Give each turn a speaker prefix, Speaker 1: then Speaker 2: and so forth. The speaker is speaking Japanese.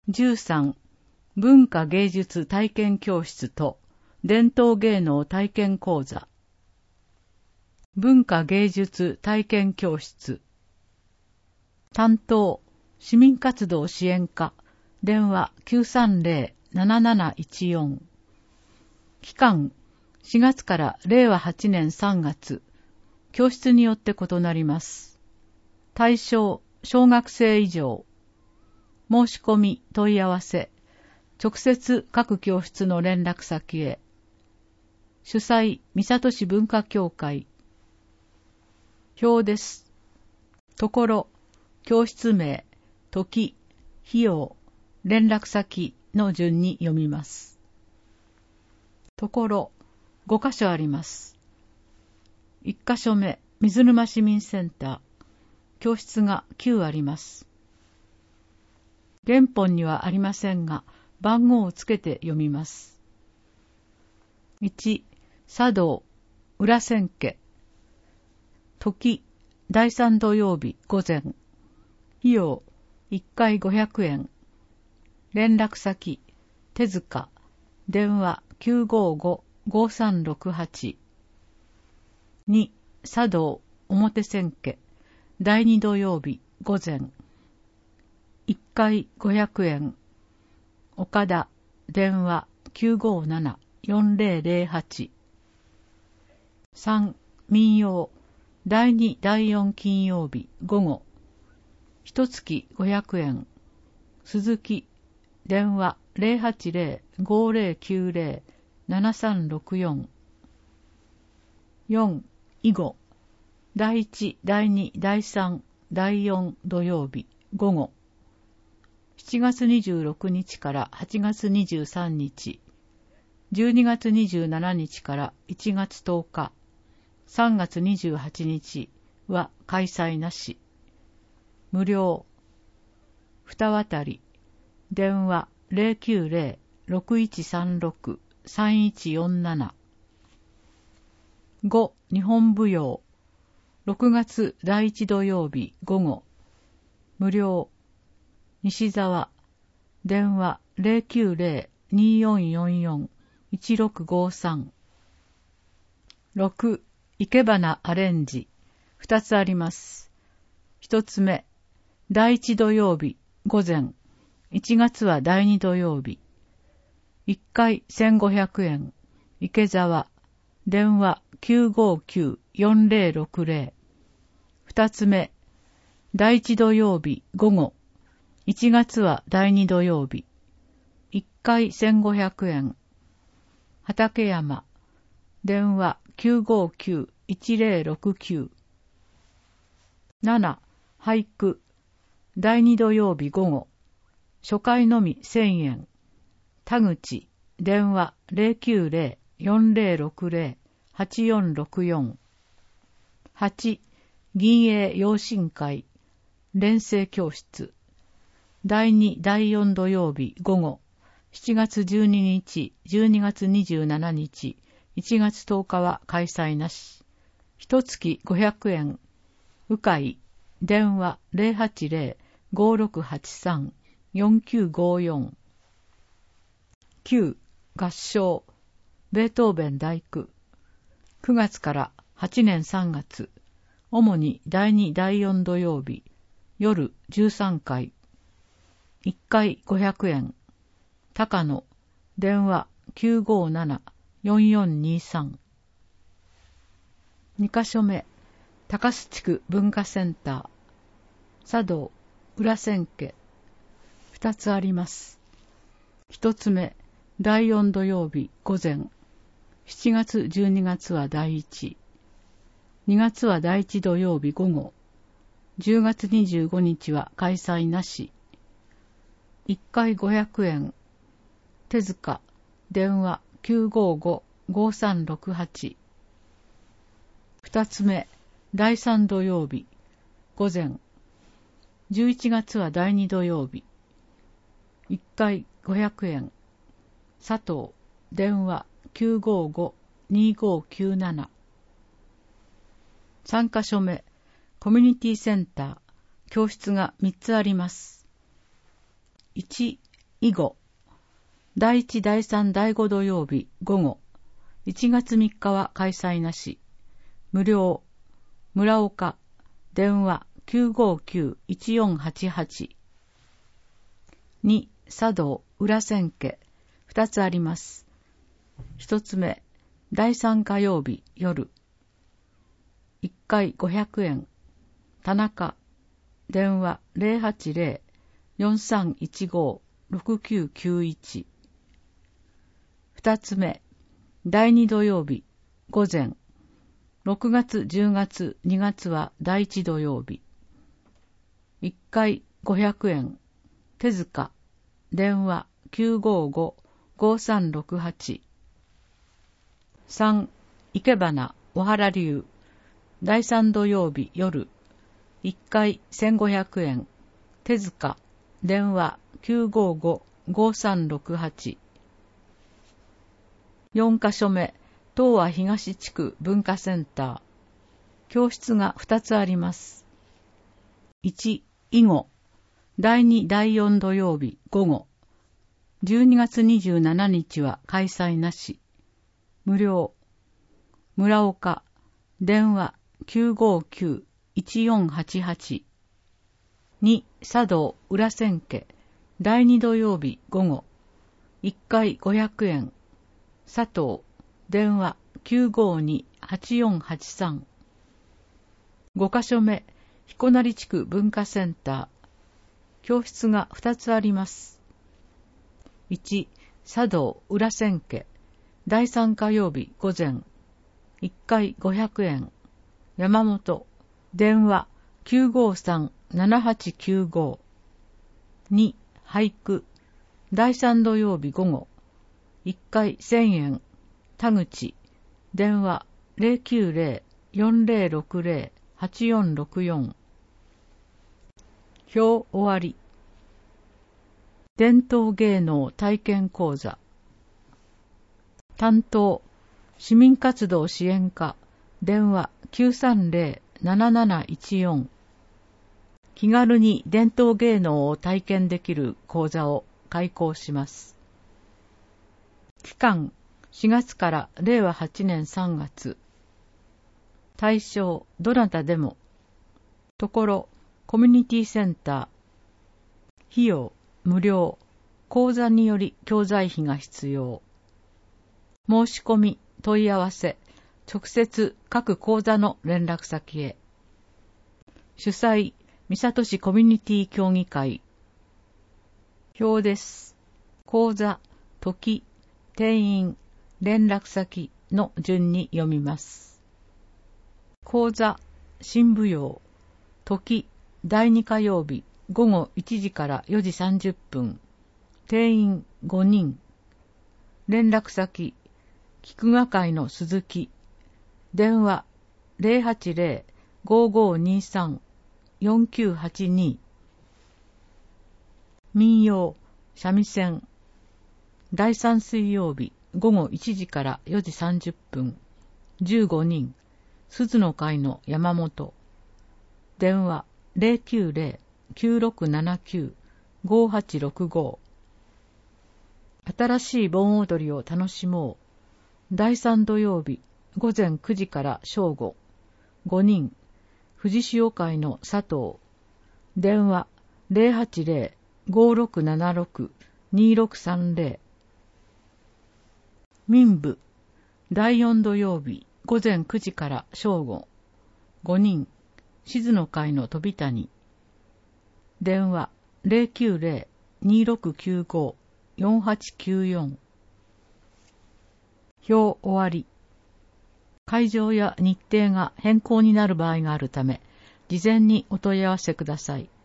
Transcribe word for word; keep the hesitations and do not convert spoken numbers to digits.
Speaker 1: じゅうさん、文化芸術体験教室と伝統芸能体験講座。文化芸術体験教室。担当、市民活動支援課、電話 きゅうさんゼロ なななないちよん。期間、しがつかられいわはちねんさんがつ。教室によって異なります。対象、小学生以上。申し込み、問い合わせ。直接各教室の連絡先へ。主催、三郷市文化協会。表です。ところ、教室名、時、費用、連絡先の順に読みます。ところ、ごかしょあります。いっかしょめ、水沼市民センター。教室がきゅうあります。原本にはありませんが、番号をつけて読みます。いち、茶道、裏千家。時、だいさん土曜日午前。費用、いっかいごひゃくえん。連絡先、手塚。電話 きゅうごご ごさんろくはち。に、茶道、表千家。だいに土曜日午前。いっかいごひゃくえん。岡田、電話 きゅうごなな よんゼロゼロはち。さん、民謡、だいにだいよん金曜日午後。一月ごひゃくえん。鈴木、電話 ゼロはちゼロ ごゼロきゅうゼロ ななさんろくよん。よん、囲碁、だいいち、だいに、だいさん、だいよん土曜日午後。しちがつにじゅうろくにちからはちがつにじゅうさんにち、じゅうにがつにじゅうしちにちからいちがつとおか、さんがつにじゅうはちにちは開催なし。無料。二渡り。電話 ゼロきゅうゼロ ろくいちさんろく さんいちよんなな。ご、日本舞踊。ろくがつだいいち土曜日午後。無料。西沢。電話 ゼロきゅうゼロ によんよんよん いちろくごさん。ろく、生け花アレンジ。二つあります。一つ目、だいいち土曜日午前。いちがつはだいに土曜日。いっかいせんごひゃくえん。池沢。電話 きゅうごきゅう よんゼロろくゼロ。二つ目、だいいち土曜日午後。いちがつはだいに土曜日。いっかいせんごひゃくえん。畠山。電話 きゅうごきゅう いちゼロろくきゅう。なな、俳句。だいに土曜日午後。初回のみせんえん。田口。電話 ゼロきゅうゼロ よんゼロろくゼロ はちよんろくよん。はち、銀英養親会。連成教室。だいにだいよん土曜日午後。しちがつじゅうににち、じゅうにがつにじゅうしちにち、いちがつとおかは開催なし。一月ごひゃくえん。うかい。電話 ゼロはちゼロ ごろくはちさん よんきゅうごよん。きゅう、合唱。ベートーベン第九。くがつからはちねんさんがつ。主にだいにだいよん土曜日。夜じゅうさんかい。いっかいごひゃくえん。高野。電話 きゅうごなな よんよんにさん。にかしょめ。高須地区文化センター。茶道、裏千家。二つあります。一つ目、だいよん土曜日午前。しちがつじゅうにがつはだいいち。にがつはだいいち土曜日午後。じゅうがつにじゅうごにちは開催なし。いっかいごひゃくえん。手塚。電話 きゅうごご ごさんろくはち。二つ目、だいさん土曜日午前。じゅういちがつはだいに土曜日。いっかいごひゃくえん。佐藤。電話 きゅうごご にごきゅうなな。さんかしょめ。コミュニティセンター。教室がみっつあります。いち、 以後、だいいち、だいさん、だいご土曜日午後、いちがつみっかは開催なし。無料、村岡、電話 きゅうごきゅう いちよんはちはち。に、茶道、裏千家、二つあります。一つ目、だいさん火曜日夜。いっかいごひゃくえん。田中、電話 ゼロはちゼロ よんさんいちご ろくきゅうきゅういち。二つ目、だいに土曜日午前。ろくがつ、じゅうがつ、にがつはだいいち土曜日。いっかいごひゃくえん。手塚、電話 きゅうごご ごさんろくはち。三、生け花、小原流。だいさん土曜日夜。いっかいせんごひゃくえん。手塚、電話 きゅうごご ごさんろくはち。よんカ所目、東和東地区文化センター。教室がふたつあります。いち、以後。だいに、だいよん土曜日午後。じゅうにがつにじゅうしちにちは開催なし。無料。村岡、電話 きゅうごきゅう いちよんはちはち。に、茶道、裏千家。だいに土曜日午後。いっかいごひゃくえん。佐藤、電話 きゅうごに はちよんはちさん。ごカ所目、彦成地区文化センター。教室がふたつあります。いち、茶道、裏千家。だいさん火曜日午前。いっかいごひゃくえん。山本、電話 きゅうごさん ななはちきゅうご。に、俳句。だいさん土曜日午後。いっかいせんえん。田口、電話 ゼロきゅうゼロ よんゼロろくゼロ はちよんろくよん。表終わり。伝統芸能体験講座。担当、市民活動支援課、電話 きゅうさんゼロ なななないちよん。気軽に伝統芸能を体験できる講座を開講します。期間、しがつかられいわはちねんさんがつ。対象、どなたでも。ところ、コミュニティセンター。費用、無料。講座により教材費が必要。申し込み、問い合わせ、直接各講座の連絡先へ。主催、三郷市コミュニティ協議会。表です。講座、時、定員、連絡先の順に読みます。講座、新舞踊。時、だいに火曜日、午後いちじからよじさんじゅっぷん。定員ごにん。連絡先、菊画会の鈴木。電話ゼロはちゼロ ごごにさん よんきゅうはちに。民謡、三味線。だいさん水曜日、午後いちじからよじさんじゅっぷん。じゅうごにん。鈴の会の山本。電話ゼロきゅうゼロ きゅうろくななきゅう ごはちろくご。新しい盆踊りを楽しもう。だいさん土曜日、午前くじから正午。ごにん。藤潮会の佐藤。電話ゼロはちゼロ ごろくななろく にろくさんゼロ。民部。だいよん土曜日、午前くじから正午。ごにん。静の会の飛谷。電話ゼロきゅうゼロ にろくきゅうご よんはちきゅうよん。表終わり。会場や日程が変更になる場合があるため、事前にお問い合わせください。